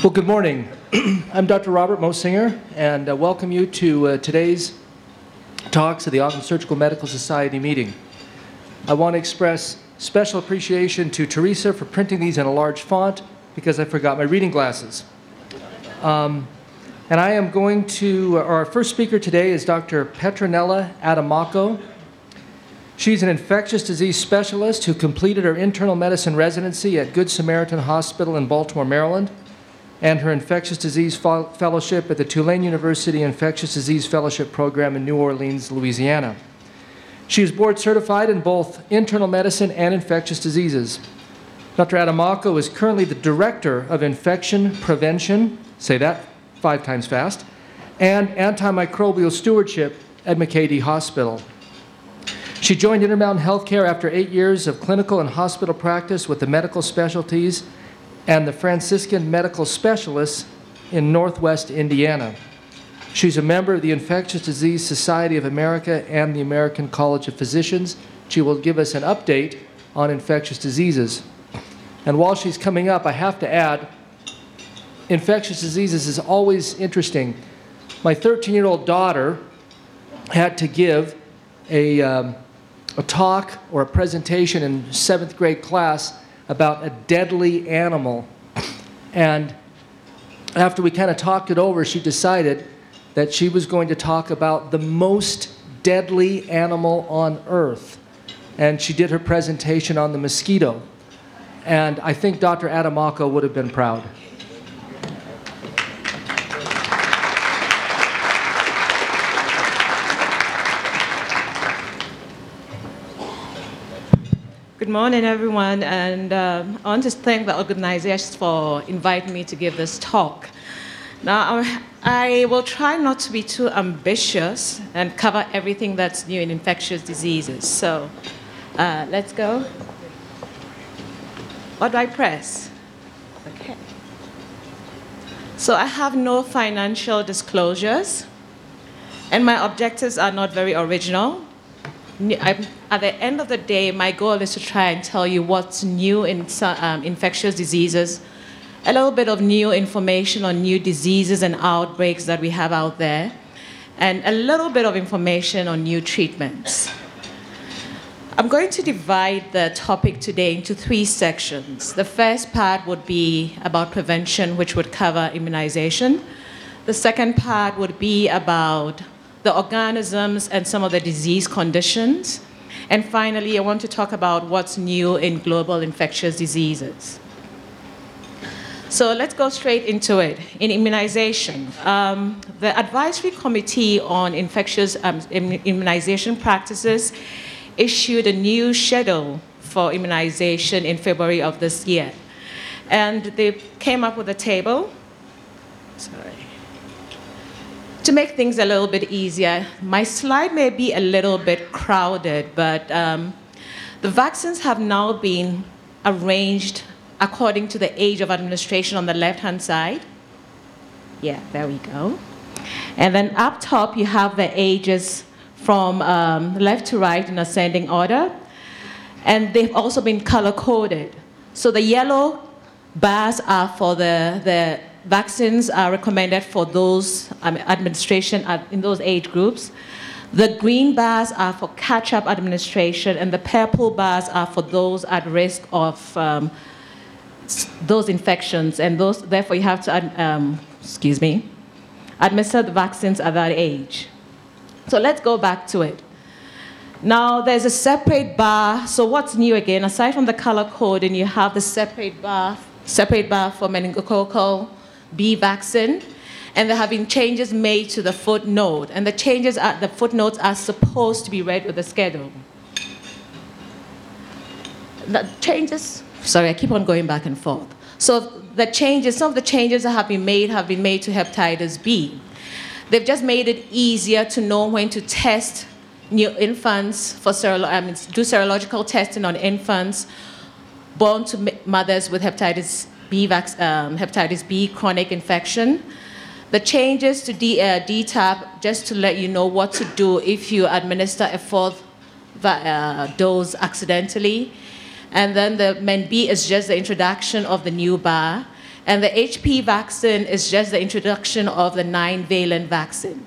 Well, good morning. I'm Dr. Robert Mosinger, and welcome you to today's talks of the Auckland Surgical Medical Society meeting. I want to express special appreciation to Teresa for printing these in a large font because I forgot my reading glasses. And I am going to, our first speaker today is Dr. Petronella Adamako. She's an infectious disease specialist who completed her internal medicine residency at Good Samaritan Hospital in Baltimore, Maryland, and her infectious disease fellowship at the Tulane University Infectious Disease Fellowship Program in New Orleans, Louisiana. She is board certified in both internal medicine and infectious diseases. Dr. Adamako is currently the Director of Infection Prevention, say that 5 times fast, and Antimicrobial Stewardship at McKay Hospital. She joined Intermountain Healthcare after 8 years of clinical and hospital practice with the medical specialties and the Franciscan Medical Specialists in Northwest Indiana. She's a member of the Infectious Disease Society of America and the American College of Physicians. She will give us an update on infectious diseases. And while she's coming up, I have to add, infectious diseases is always interesting. My 13-year-old daughter had to give a talk or a presentation in 7th grade class about a deadly animal. And after we kind of talked it over, she decided that she was going to talk about the most deadly animal on earth. And she did her presentation on the mosquito. And I think Dr. Adamako would have been proud. Good morning, everyone, and I want to thank the organizers for inviting me to give this talk. Now, I will try not to be too ambitious and cover everything that's new in infectious diseases. So, let's go. What do I press? Okay. So I have no financial disclosures, and my objectives are not very original. At the end of the day, my goal is to try and tell you what's new in infectious diseases, a little bit of new information on new diseases and outbreaks that we have out there, and a little bit of information on new treatments. I'm going to divide the topic today into 3 sections. The first part would be about prevention, which would cover immunization. The second part would be about the organisms and some of the disease conditions. And finally, I want to talk about what's new in global infectious diseases. So let's go straight into it. In immunization, the Advisory Committee on Infectious Immunization Practices issued a new schedule for immunization in February of this year. And they came up with a table. To make things a little bit easier, my slide may be a little bit crowded, but the vaccines have now been arranged according to the age of administration on the left-hand side. Yeah, there we go. And then up top, you have the ages from left to right in ascending order. And they've also been color-coded. So the yellow bars are for the vaccines are recommended for those administration in those age groups. The green bars are for catch-up administration, and the purple bars are for those at risk of those infections, and those, therefore you have to administer the vaccines at that age. So let's go back to it. Now there's a separate bar. So what's new again? Aside from the color coding, you have the separate bar for meningococcal B vaccine, and there have been changes made to the footnote, and the footnotes are supposed to be read with the schedule. The changes, sorry, I keep on going back and forth. So some of the changes that have been made to hepatitis B. They've just made it easier to know when to test new infants do serological testing on infants born to mothers with hepatitis B chronic infection. The changes to DTaP, just to let you know what to do if you administer a 4th dose accidentally. And then the Men B is just the introduction of the new bar. And the HP vaccine is just the introduction of the 9-valent vaccine.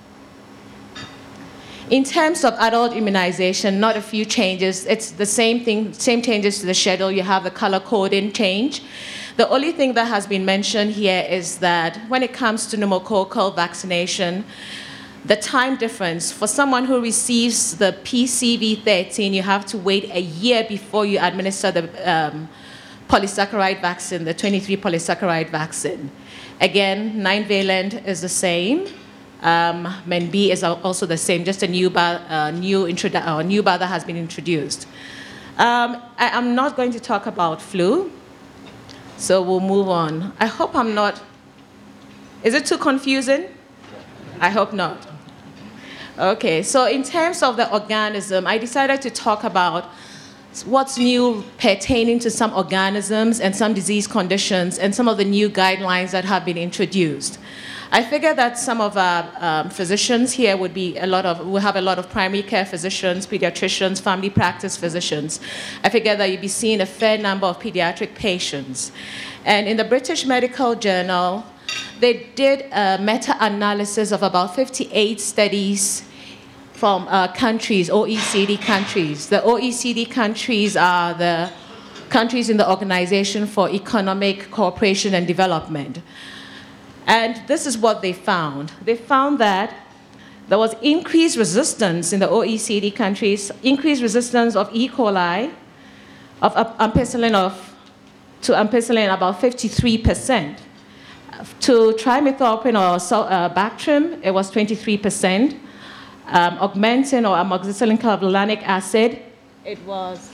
In terms of adult immunization, not a few changes. It's the same thing, same changes to the schedule. You have the color coding change. The only thing that has been mentioned here is that when it comes to pneumococcal vaccination, the time difference, for someone who receives the PCV13, you have to wait a year before you administer the polysaccharide vaccine, the 23 polysaccharide vaccine. Again, 9-valent is the same. MenB is also the same, just a new bar that has been introduced. I'm not going to talk about flu, so we'll move on. I hope I'm not. Is it too confusing? I hope not. Okay, so in terms of the organism, I decided to talk about what's new pertaining to some organisms and some disease conditions and some of the new guidelines that have been introduced. I figure that some of our physicians here will have a lot of primary care physicians, pediatricians, family practice physicians. I figure that you'll be seeing a fair number of pediatric patients. And in the British Medical Journal, they did a meta-analysis of about 58 studies from countries, OECD countries. The OECD countries are the countries in the Organization for Economic Cooperation and Development. And this is what they found. They found that there was increased resistance in the OECD countries, increased resistance of E. coli, of ampicillin to ampicillin about 53%. To trimethoprim or Bactrim, it was 23%. Augmentin or amoxicillin clavulanic acid, it was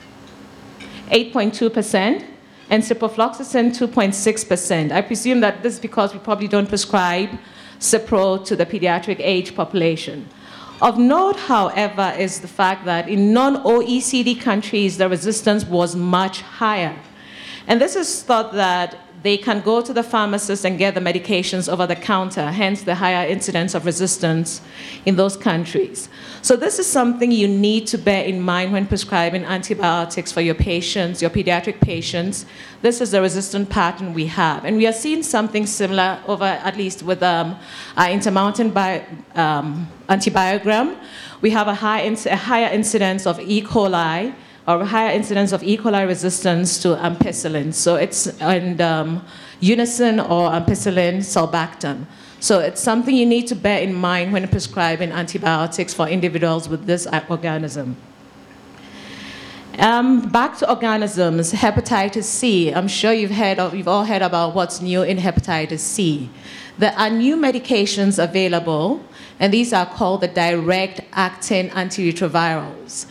8.2%. And ciprofloxacin, 2.6%. I presume that this is because we probably don't prescribe Cipro to the pediatric age population. Of note, however, is the fact that in non-OECD countries, the resistance was much higher. And this is thought that they can go to the pharmacist and get the medications over the counter, hence the higher incidence of resistance in those countries. So this is something you need to bear in mind when prescribing antibiotics for your patients, your pediatric patients. This is the resistant pattern we have. And we are seeing something similar over, at least with our Intermountain antibiogram. We have a higher incidence of E. coli, or a higher incidence of E. coli resistance to ampicillin. So it's Unicin or ampicillin sulbactam. So it's something you need to bear in mind when prescribing antibiotics for individuals with this organism. Back to organisms, hepatitis C. I'm sure you've all heard about what's new in hepatitis C. There are new medications available, and these are called the direct-acting antiretrovirals.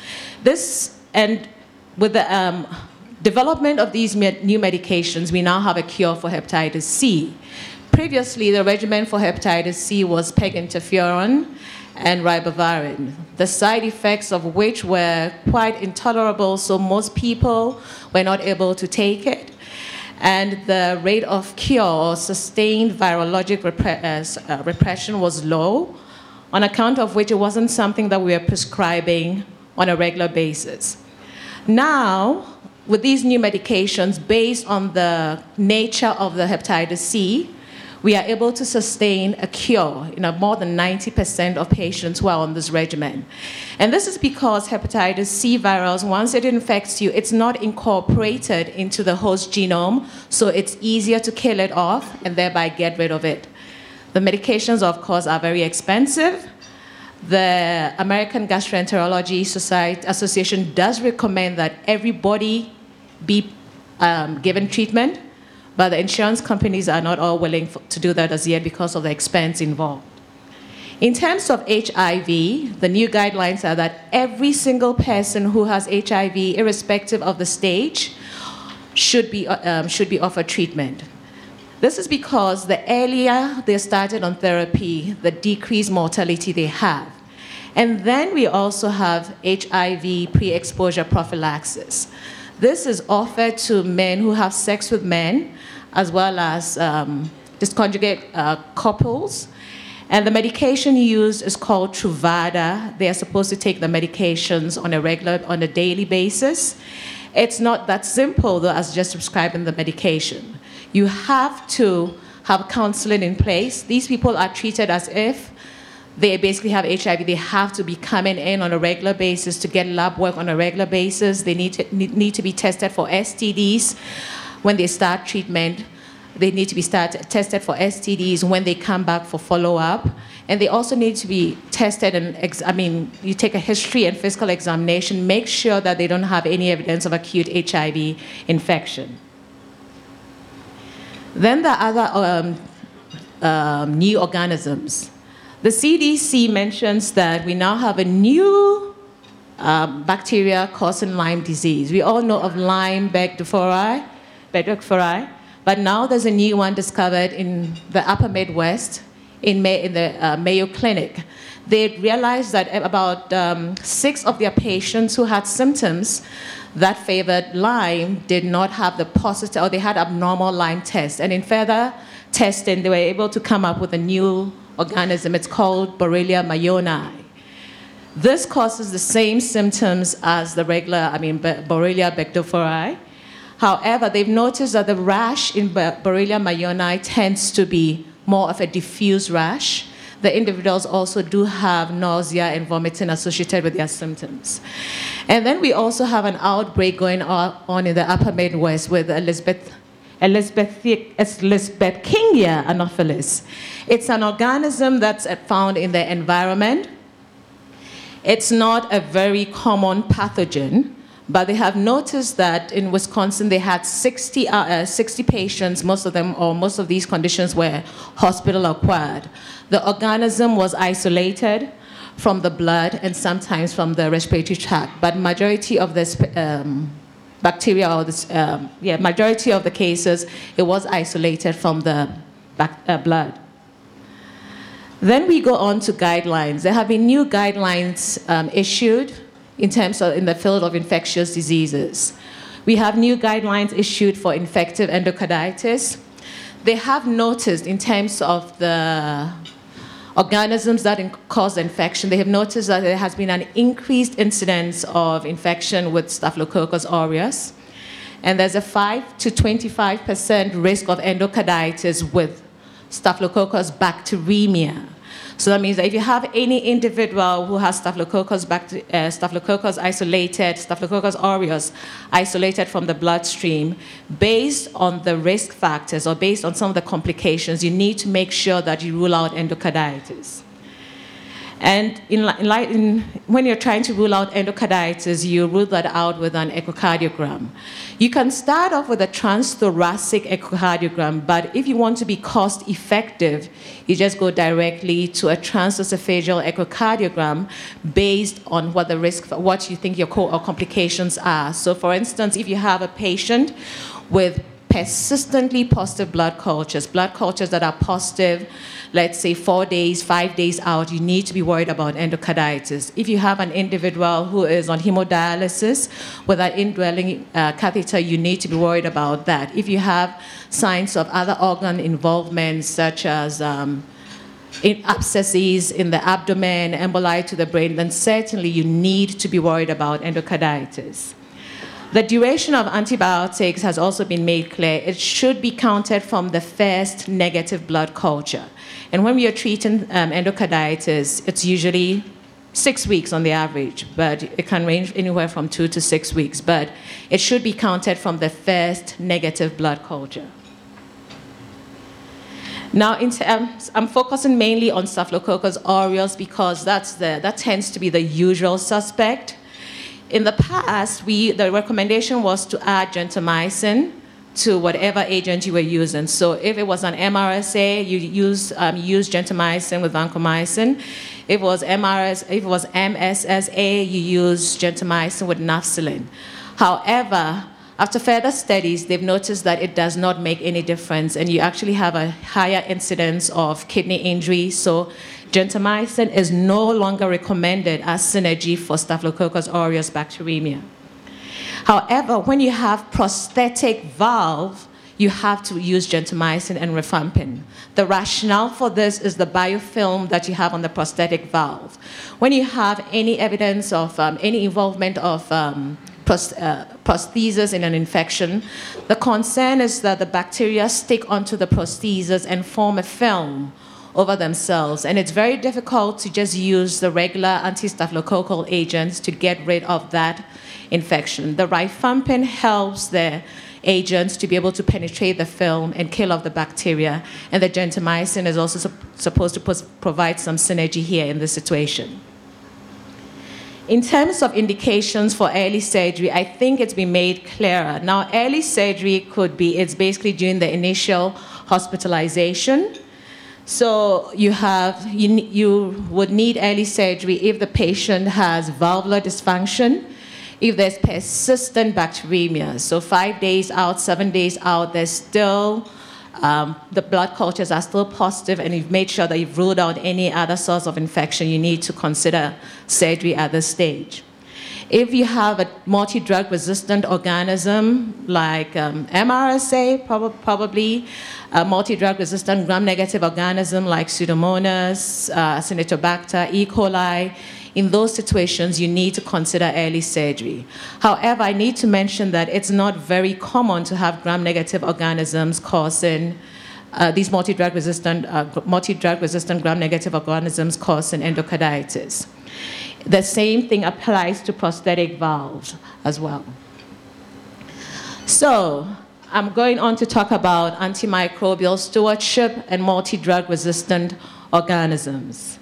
And with the development of these new medications, we now have a cure for hepatitis C. Previously, the regimen for hepatitis C was peg interferon and ribavirin, the side effects of which were quite intolerable, so most people were not able to take it. And the rate of cure or sustained virologic repression was low, on account of which it wasn't something that we were prescribing on a regular basis. Now, with these new medications, based on the nature of the hepatitis C, we are able to sustain a cure in more than 90% of patients who are on this regimen. And this is because hepatitis C virus, once it infects you, it's not incorporated into the host genome, so it's easier to kill it off and thereby get rid of it. The medications, of course, are very expensive. The American Gastroenterology Association does recommend that everybody be given treatment, but the insurance companies are not all willing to do that as yet because of the expense involved. In terms of HIV, the new guidelines are that every single person who has HIV, irrespective of the stage, should be offered treatment. This is because the earlier they started on therapy, the decreased mortality they have. And then we also have HIV pre-exposure prophylaxis. This is offered to men who have sex with men, as well as disconjugate couples. And the medication used is called Truvada. They are supposed to take the medications on a daily basis. It's not that simple, though, as just prescribing the medication. You have to have counseling in place. These people are treated as if they basically have HIV. They have to be coming in on a regular basis to get lab work on a regular basis. They need to be tested for STDs when they start treatment. They need to be tested for STDs when they come back for follow-up. And they also need to be tested, you take a history and physical examination, make sure that they don't have any evidence of acute HIV infection. Then the other new organisms. The CDC mentions that we now have a new bacteria causing Lyme disease. We all know of Lyme Bedfordii, but now there's a new one discovered in the upper Midwest in the Mayo Clinic. They realized that about 6 of their patients who had symptoms that favored Lyme did not have the positive, or they had abnormal Lyme tests. And in further testing, they were able to come up with a new organism. It's called Borrelia mayonnae. This causes the same symptoms as the regular, Borrelia burgdorferi. However, they've noticed that the rash in Borrelia mayonnae tends to be more of a diffuse rash. The individuals also do have nausea and vomiting associated with their symptoms. And then we also have an outbreak going on in the upper Midwest with Escherichia anopheles. It's an organism that's found in the environment. It's not a very common pathogen, but they have noticed that in Wisconsin they had 60 patients, most of these conditions were hospital acquired. The organism was isolated from the blood and sometimes from the respiratory tract, but majority of this bacteria, or this, majority of the cases, it was isolated from the blood. Then we go on to guidelines. There have been new guidelines issued in the field of infectious diseases. We have new guidelines issued for infective endocarditis. They have noticed in terms of the organisms that cause infection, they have noticed that there has been an increased incidence of infection with Staphylococcus aureus. And there's a 5 to 25% risk of endocarditis with Staphylococcus bacteremia. So that means that if you have any individual who has Staphylococcus aureus isolated from the bloodstream, based on the risk factors or based on some of the complications, you need to make sure that you rule out endocarditis. And when you're trying to rule out endocarditis, you rule that out with an echocardiogram. You can start off with a transthoracic echocardiogram, but if you want to be cost effective, you just go directly to a transesophageal echocardiogram based on what you think your complications are. So for instance, if you have a patient with persistently positive blood cultures that are positive, let's say 4 days, 5 days out, you need to be worried about endocarditis. If you have an individual who is on hemodialysis with an indwelling catheter, you need to be worried about that. If you have signs of other organ involvement, such as abscesses in the abdomen, emboli to the brain, then certainly you need to be worried about endocarditis. The duration of antibiotics has also been made clear. It should be counted from the first negative blood culture. And when we are treating endocarditis, it's usually 6 weeks on the average, but it can range anywhere from 2 to 6 weeks. But it should be counted from the first negative blood culture. Now, I'm focusing mainly on Staphylococcus aureus because that tends to be the usual suspect. In the past, the recommendation was to add gentamicin to whatever agent you were using. So if it was an MRSA, you use gentamicin with vancomycin. If it was MSSA, you use gentamicin with nafcillin. However, after further studies, they've noticed that it does not make any difference, and you actually have a higher incidence of kidney injury. So gentamicin is no longer recommended as synergy for Staphylococcus aureus bacteremia. However, when you have prosthetic valve, you have to use gentamicin and rifampin. The rationale for this is the biofilm that you have on the prosthetic valve. When you have any evidence of any involvement of prosthesis in an infection, the concern is that the bacteria stick onto the prosthesis and form a film over themselves. And it's very difficult to just use the regular anti-staphylococcal agents to get rid of that infection. The rifampin helps the agents to be able to penetrate the film and kill off the bacteria. And the gentamicin is also supposed to provide some synergy here in this situation. In terms of indications for early surgery, I think it's been made clearer. Now, early surgery it's basically during the initial hospitalization. So you would need early surgery if the patient has valvular dysfunction, if there's persistent bacteremia. So 5 days out, 7 days out, there's still, the blood cultures are still positive, and you've made sure that you've ruled out any other source of infection, you need to consider surgery at this stage. If you have a multi-drug resistant organism like MRSA, probably a multi-drug resistant gram-negative organism like Pseudomonas, Acinetobacter, E. coli, in those situations, you need to consider early surgery. However, I need to mention that it's not very common to have gram-negative organisms causing these multi-drug resistant gram-negative organisms causing endocarditis. The same thing applies to prosthetic valves as well. So I'm going on to talk about antimicrobial stewardship and multi-drug resistant organisms.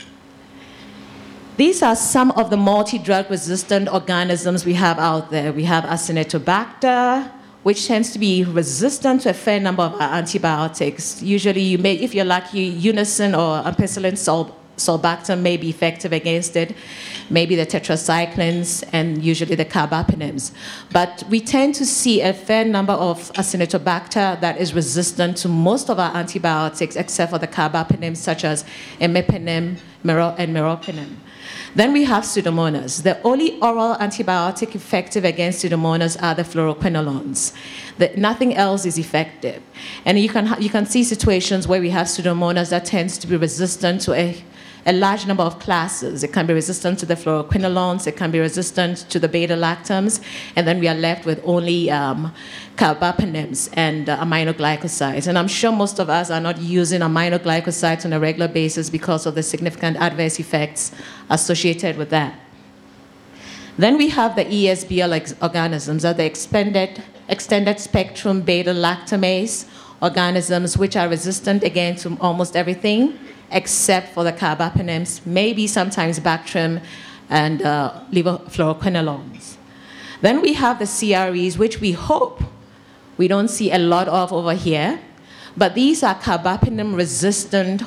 These are some of the multi-drug resistant organisms we have out there. We have Acinetobacter, which tends to be resistant to a fair number of antibiotics. Usually, if you're lucky, Unicin or ampicillin sulbactam may be effective against it, maybe the tetracyclines, and usually the carbapenims. But we tend to see a fair number of Acinetobacter that is resistant to most of our antibiotics, except for the carbapenims, such as imipenem and meropenem. Then we have Pseudomonas. The only oral antibiotic effective against Pseudomonas are the fluoroquinolones. Nothing else is effective. And you can see situations where we have Pseudomonas that tends to be resistant to a large number of classes. It can be resistant to the fluoroquinolones, it can be resistant to the beta-lactams, and then we are left with only carbapenims and aminoglycosides. And I'm sure most of us are not using aminoglycosides on a regular basis because of the significant adverse effects associated with that. Then we have the ESBL organisms, or the extended spectrum beta-lactamase organisms, which are resistant again to almost everything except for the carbapenims, maybe sometimes Bactrim and levofluoroquinolones. Then we have the CREs, which we hope we don't see a lot of over here, but these are carbapenem-resistant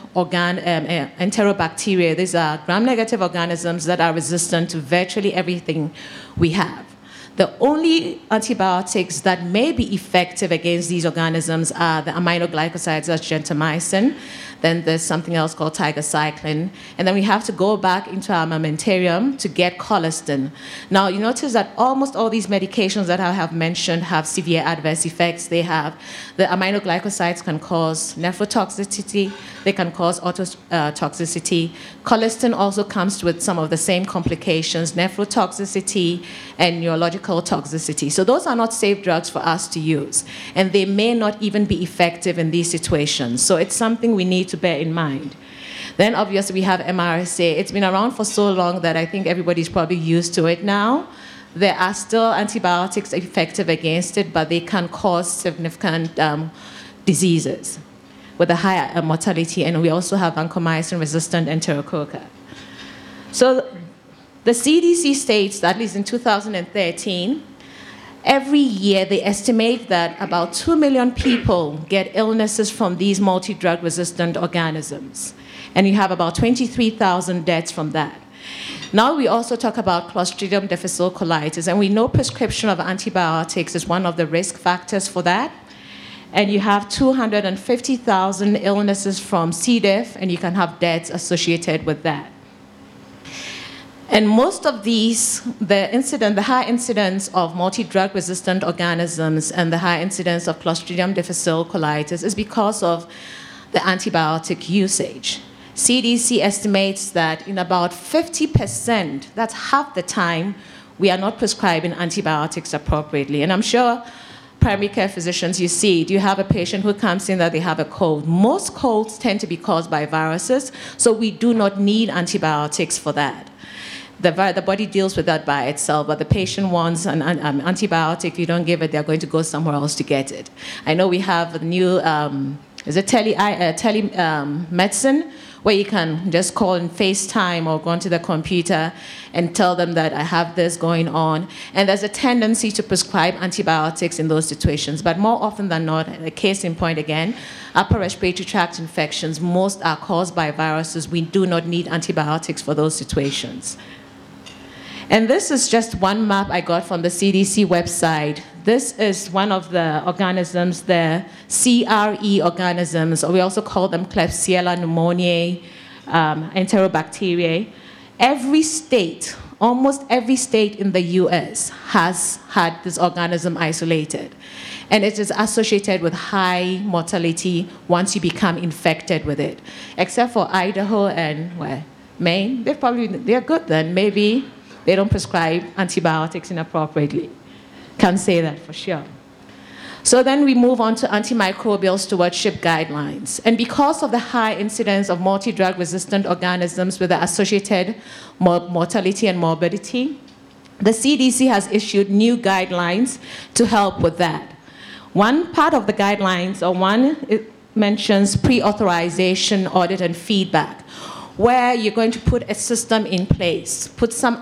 enterobacteria. These are gram-negative organisms that are resistant to virtually everything we have. The only antibiotics that may be effective against these organisms are the aminoglycosides, that's gentamicin. Then there's something else called tigecycline. And then we have to go back into our armamentarium to get colistin. Now, you notice that almost all these medications that I have mentioned have severe adverse effects. The aminoglycosides can cause nephrotoxicity. They can cause ototoxicity. Colistin also comes with some of the same complications, nephrotoxicity and neurological toxicity. So those are not safe drugs for us to use. And they may not even be effective in these situations. So it's something we need to bear in mind. Then obviously we have MRSA. It's been around for so long that I think everybody's probably used to it now. There are still antibiotics effective against it, but they can cause significant diseases with a higher mortality. And we also have vancomycin-resistant enterococci. So the CDC states that at least in 2013, every year they estimate that about 2 million people get illnesses from these multi-drug resistant organisms. And you have about 23,000 deaths from that. Now we also talk about Clostridium difficile colitis, and we know prescription of antibiotics is one of the risk factors for that. And you have 250,000 illnesses from C. diff, and you can have deaths associated with that. And most of these, the high incidence of multi-drug resistant organisms and the high incidence of Clostridium difficile colitis is because of the antibiotic usage. CDC estimates that in about 50%, that's half the time, we are not prescribing antibiotics appropriately. And I'm sure primary care physicians, you see, do you have a patient who comes in that they have a cold? Most colds tend to be caused by viruses, so we do not need antibiotics for that. The body deals with that by itself, but the patient wants an antibiotic. If you don't give it, they're going to go somewhere else to get it. I know we have a new, telemedicine, where you can just call and FaceTime or go onto the computer and tell them that I have this going on. And there's a tendency to prescribe antibiotics in those situations. But more often than not, a case in point again, upper respiratory tract infections, most are caused by viruses. We do not need antibiotics for those situations. And this is just one map I got from the CDC website. This is one of the organisms, the CRE organisms, or we also call them Klebsiella pneumoniae, Enterobacteriae. Every state, almost every state in the US has had this organism isolated. And it is associated with high mortality once you become infected with it. Except for Idaho and Maine, they're good then. Maybe they don't prescribe antibiotics inappropriately. Can't say that for sure. So then we move on to antimicrobial stewardship guidelines. And because of the high incidence of multi-drug resistant organisms with the associated mortality and morbidity, the CDC has issued new guidelines to help with that. One part of the guidelines, it mentions pre-authorization, audit, and feedback, where you're going to put a system in place, make some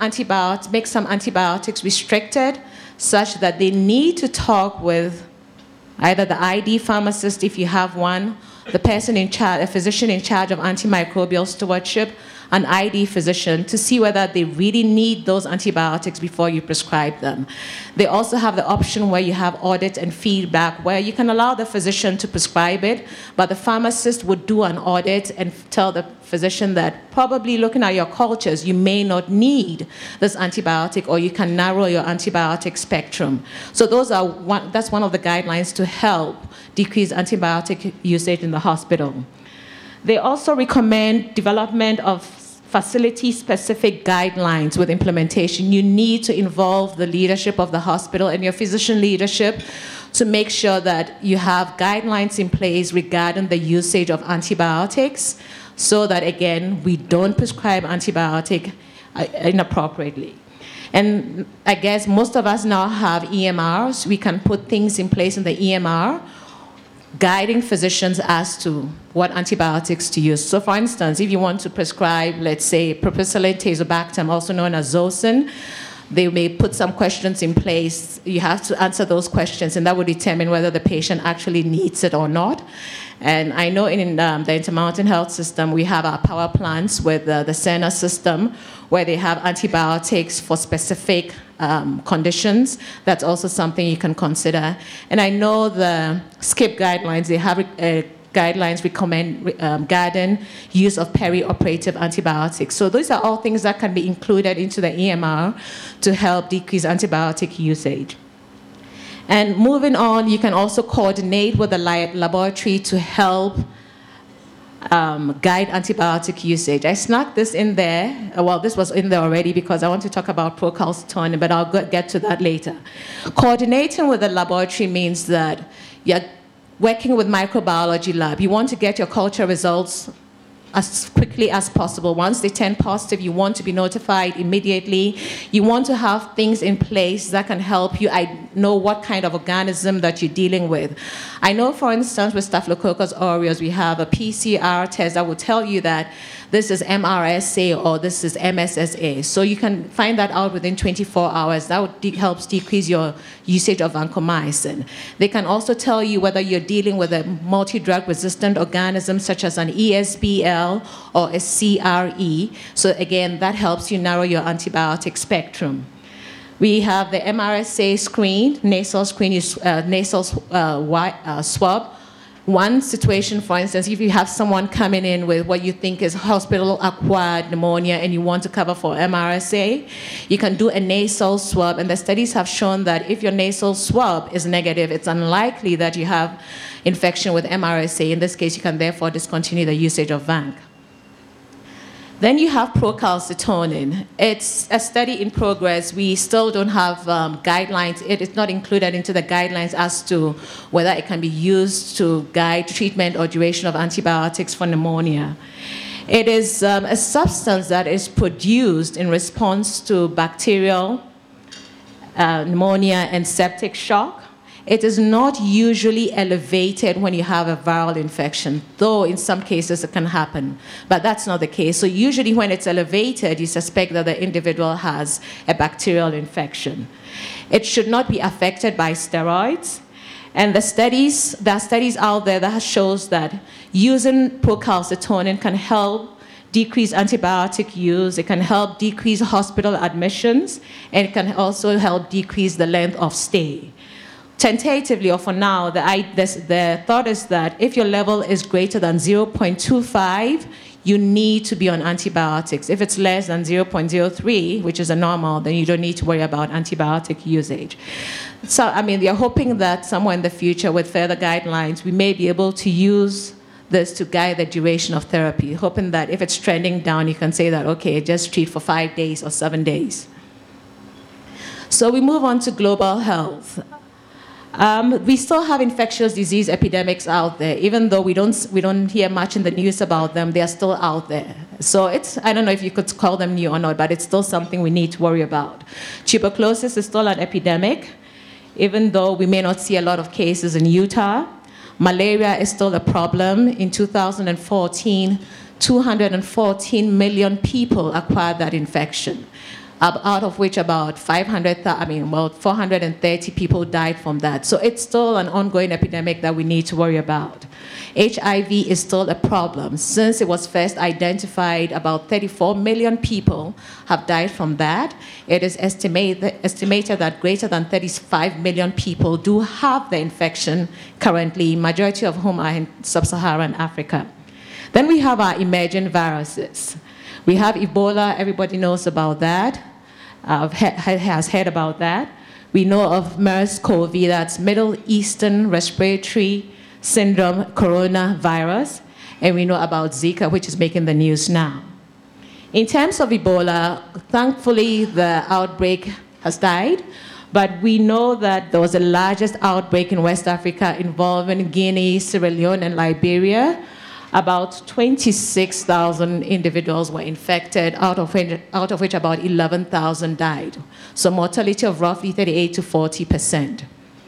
antibiotics restricted, such that they need to talk with either the ID pharmacist, if you have one, the person in charge, a physician in charge of antimicrobial stewardship, an ID physician, to see whether they really need those antibiotics before you prescribe them. They also have the option where you have audit and feedback, where you can allow the physician to prescribe it, but the pharmacist would do an audit and tell the physician that probably looking at your cultures, you may not need this antibiotic, or you can narrow your antibiotic spectrum. So that's one of the guidelines to help decrease antibiotic usage in the hospital. They also recommend development of facility-specific guidelines with implementation. You need to involve the leadership of the hospital and your physician leadership to make sure that you have guidelines in place regarding the usage of antibiotics, so that, again, we don't prescribe antibiotic inappropriately. And I guess most of us now have EMRs. We can put things in place in the EMR, guiding physicians as to what antibiotics to use. So for instance, if you want to prescribe, let's say, Piperacillin tazobactam, also known as Zosyn, they may put some questions in place. You have to answer those questions, and that will determine whether the patient actually needs it or not. And I know in the Intermountain Health System, we have our power plants with the Cerner system, where they have antibiotics for specific conditions. That's also something you can consider. And I know the SCIP guidelines, they have guidelines recommend regarding use of perioperative antibiotics. So those are all things that can be included into the EMR to help decrease antibiotic usage. And moving on, you can also coordinate with the laboratory to help guide antibiotic usage. I snuck this in there. Well, this was in there already because I want to talk about procalcitonin, but I'll get to that later. Coordinating with the laboratory means that you're working with microbiology lab. You want to get your culture results as quickly as possible. Once they turn positive, you want to be notified immediately. You want to have things in place that can help you know what kind of organism that you're dealing with. I know, for instance, with Staphylococcus aureus, we have a PCR test that will tell you that this is MRSA or this is MSSA. So you can find that out within 24 hours. That helps decrease your usage of vancomycin. They can also tell you whether you're dealing with a multi-drug resistant organism such as an ESBL or a CRE. So again, that helps you narrow your antibiotic spectrum. We have the MRSA screen, nasal screen, nasal swab. One situation, for instance, if you have someone coming in with what you think is hospital-acquired pneumonia and you want to cover for MRSA, you can do a nasal swab. And the studies have shown that if your nasal swab is negative, it's unlikely that you have infection with MRSA. In this case, you can therefore discontinue the usage of VANC. Then you have procalcitonin. It's a study in progress. We still don't have guidelines. It is not included into the guidelines as to whether it can be used to guide treatment or duration of antibiotics for pneumonia. It is a substance that is produced in response to bacterial pneumonia and septic shock. It is not usually elevated when you have a viral infection, though in some cases it can happen, but that's not the case. So usually when it's elevated, you suspect that the individual has a bacterial infection. It should not be affected by steroids. And there are studies out there that shows that using procalcitonin can help decrease antibiotic use, it can help decrease hospital admissions, and it can also help decrease the length of stay. Tentatively, or for now, the thought is that if your level is greater than 0.25, you need to be on antibiotics. If it's less than 0.03, which is a normal, then you don't need to worry about antibiotic usage. So, I mean, they're hoping that somewhere in the future, with further guidelines, we may be able to use this to guide the duration of therapy, hoping that if it's trending down, you can say that, okay, just treat for 5 days or 7 days. So we move on to global health. We still have infectious disease epidemics out there. Even though we don't hear much in the news about them, they are still out there. So I don't know if you could call them new or not, but it's still something we need to worry about. Tuberculosis is still an epidemic, even though we may not see a lot of cases in Utah. Malaria is still a problem. In 2014, 214 million people acquired that infection, out of which about 430 people died from that. So it's still an ongoing epidemic that we need to worry about. HIV is still a problem. Since it was first identified, about 34 million people have died from that. It is estimated that greater than 35 million people do have the infection currently, majority of whom are in sub-Saharan Africa. Then we have our emerging viruses. We have Ebola, everybody knows about that. Has heard about that. We know of MERS-CoV, that's Middle Eastern Respiratory Syndrome coronavirus, and we know about Zika, which is making the news now. In terms of Ebola, thankfully the outbreak has died, but we know that there was the largest outbreak in West Africa involving Guinea, Sierra Leone, and Liberia. About 26,000 individuals were infected, out of which about 11,000 died. So mortality of roughly 38 to 40%.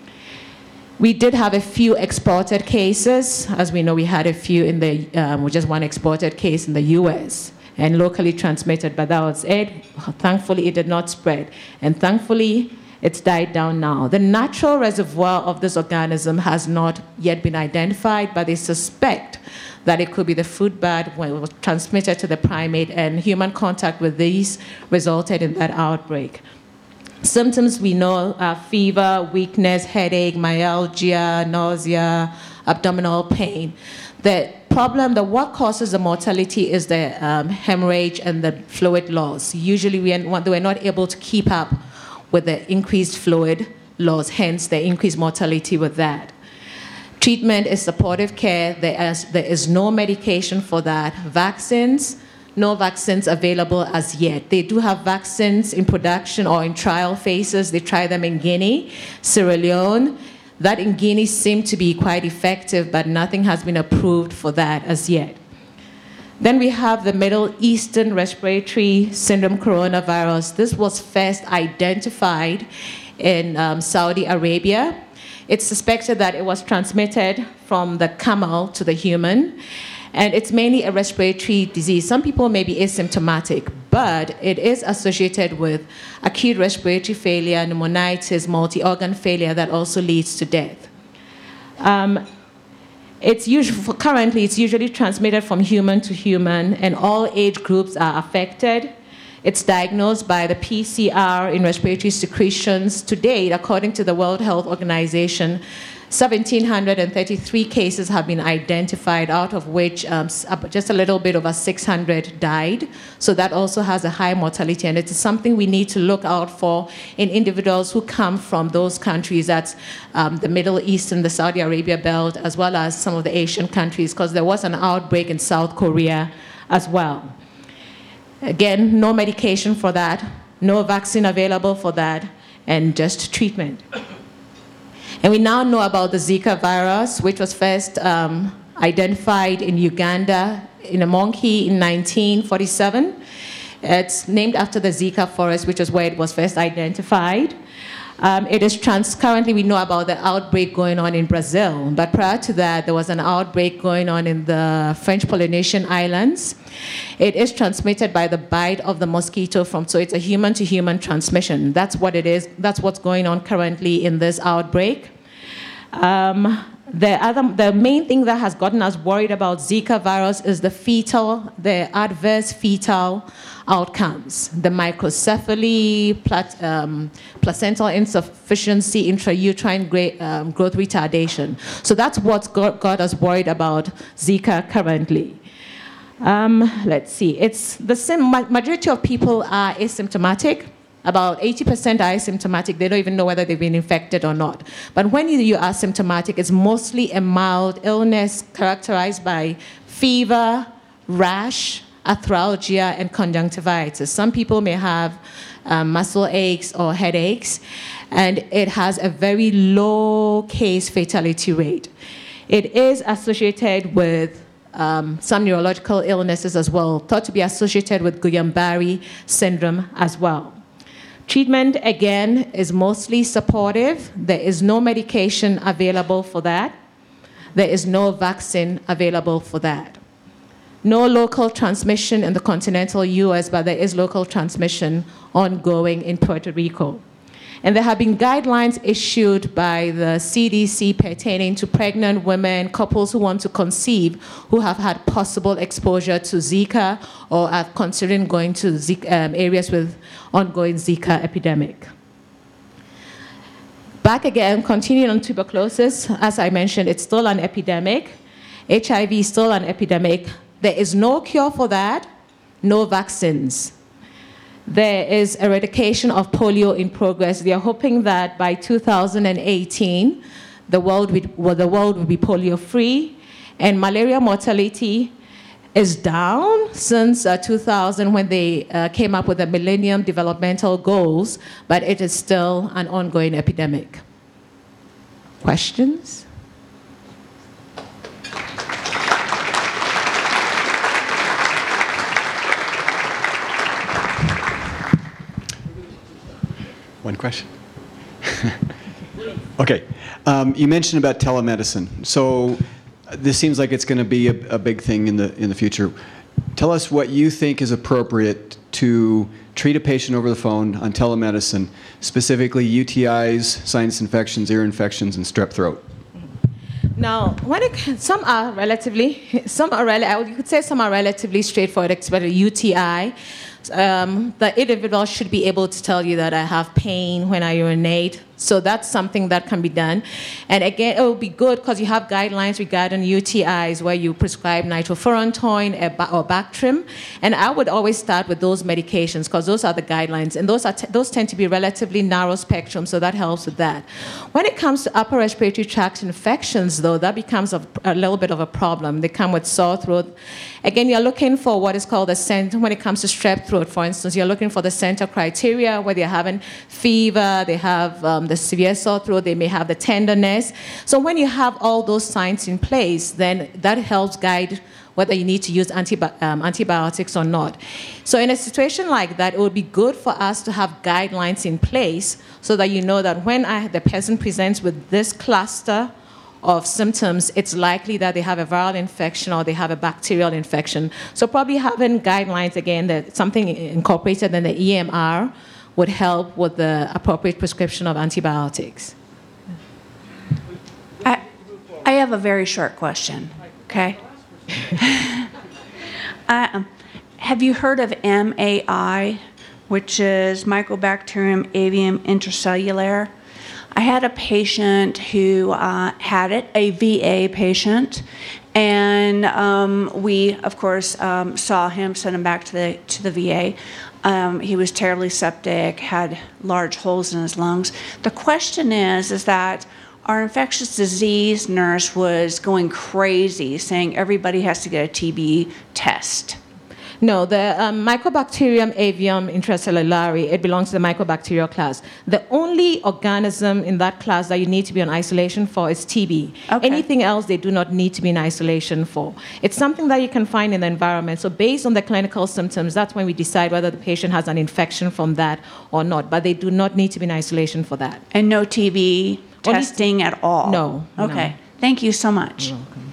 We did have a few exported cases. As we know, we had a few in the, just one exported case in the US and locally transmitted, but that was it. Thankfully, it did not spread. And thankfully, it's died down now. The natural reservoir of this organism has not yet been identified, but they suspect that it could be the food bat when it was transmitted to the primate, and human contact with these resulted in that outbreak. Symptoms we know are fever, weakness, headache, myalgia, nausea, abdominal pain. The problem, what causes the mortality is the hemorrhage and the fluid loss. Usually they were not able to keep up with the increased fluid loss, hence the increased mortality with that. Treatment is supportive care. There is no medication for that. Vaccines, no vaccines available as yet. They do have vaccines in production or in trial phases. They try them in Guinea, Sierra Leone. That in Guinea seemed to be quite effective, but nothing has been approved for that as yet. Then we have the Middle Eastern Respiratory Syndrome coronavirus. This was first identified in Saudi Arabia. It's suspected that it was transmitted from the camel to the human, and it's mainly a respiratory disease. Some people may be asymptomatic, but it is associated with acute respiratory failure, pneumonitis, multi-organ failure that also leads to death. Currently, it's usually transmitted from human to human, and all age groups are affected. It's diagnosed by the PCR in respiratory secretions. To date, according to the World Health Organization, 1,733 cases have been identified, out of which just a little bit over 600 died. So that also has a high mortality, and it's something we need to look out for in individuals who come from those countries, that's the Middle East and the Saudi Arabia belt, as well as some of the Asian countries, because there was an outbreak in South Korea as well. Again, no medication for that, no vaccine available for that, and just treatment. And we now know about the Zika virus, which was first identified in Uganda in a monkey in 1947. It's named after the Zika forest, which is where it was first identified. Currently we know about the outbreak going on in Brazil, but prior to that, there was an outbreak going on in the French Polynesian Islands. It is transmitted by the bite of the mosquito so it's a human-to-human transmission. That's what it is. That's what's going on currently in this outbreak. The main thing that has gotten us worried about Zika virus is the adverse fetal outcomes, the microcephaly, placental insufficiency, intrauterine growth retardation. So that's what's got us worried about Zika currently. Let's see. Majority of people are asymptomatic. About 80% are asymptomatic. They don't even know whether they've been infected or not. But when you are symptomatic, it's mostly a mild illness characterized by fever, rash, arthralgia, and conjunctivitis. Some people may have muscle aches or headaches, and it has a very low case fatality rate. It is associated with some neurological illnesses as well, thought to be associated with Guillain-Barré syndrome as well. Treatment, again, is mostly supportive. There is no medication available for that. There is no vaccine available for that. No local transmission in the continental US, but there is local transmission ongoing in Puerto Rico. And there have been guidelines issued by the CDC pertaining to pregnant women, couples who want to conceive, who have had possible exposure to Zika or are considering going to areas with ongoing Zika epidemic. Back again, continuing on tuberculosis, as I mentioned, it's still an epidemic. HIV is still an epidemic. There is no cure for that, no vaccines. There is eradication of polio in progress. They are hoping that by 2018, the world will be polio-free, and malaria mortality is down since 2000 when they came up with the Millennium Developmental Goals, but it is still an ongoing epidemic. Questions? One question? Okay. You mentioned about telemedicine. So this seems like it's going to be a big thing in the future. Tell us what you think is appropriate to treat a patient over the phone on telemedicine, specifically UTIs, sinus infections, ear infections, and strep throat. Now, some are relatively straightforward, especially UTI. The individual should be able to tell you that I have pain when I urinate. So that's something that can be done. And again, it will be good because you have guidelines regarding UTIs where you prescribe nitrofurantoin or Bactrim. And I would always start with those medications because those are the guidelines. And those tend to be relatively narrow spectrum, so that helps with that. When it comes to upper respiratory tract infections, though, that becomes a little bit of a problem. They come with sore throat. Again, you're looking for what is called the center. When it comes to strep throat, for instance, you're looking for the center criteria where they're having fever, they have the severe sore throat, they may have the tenderness. So when you have all those signs in place, then that helps guide whether you need to use antibiotics or not. So in a situation like that, it would be good for us to have guidelines in place so that you know that when the person presents with this cluster of symptoms, it's likely that they have a viral infection or they have a bacterial infection. So probably having guidelines, again, that something incorporated in the EMR would help with the appropriate prescription of antibiotics. I have a very short question, okay? Have you heard of MAI, which is Mycobacterium avium intracellular? I had a patient who had it, a VA patient, and we, of course, saw him, sent him back to the VA. He was terribly septic, had large holes in his lungs. The question is that our infectious disease nurse was going crazy, saying everybody has to get a TB test. No, the Mycobacterium avium intracellulare, it belongs to the mycobacterial class. The only organism in that class that you need to be on isolation for is TB. Okay. Anything else, they do not need to be in isolation for. It's something that you can find in the environment. So based on the clinical symptoms, that's when we decide whether the patient has an infection from that or not. But they do not need to be in isolation for that. And no TB testing at all? No, no. Okay. Thank you so much. You're welcome.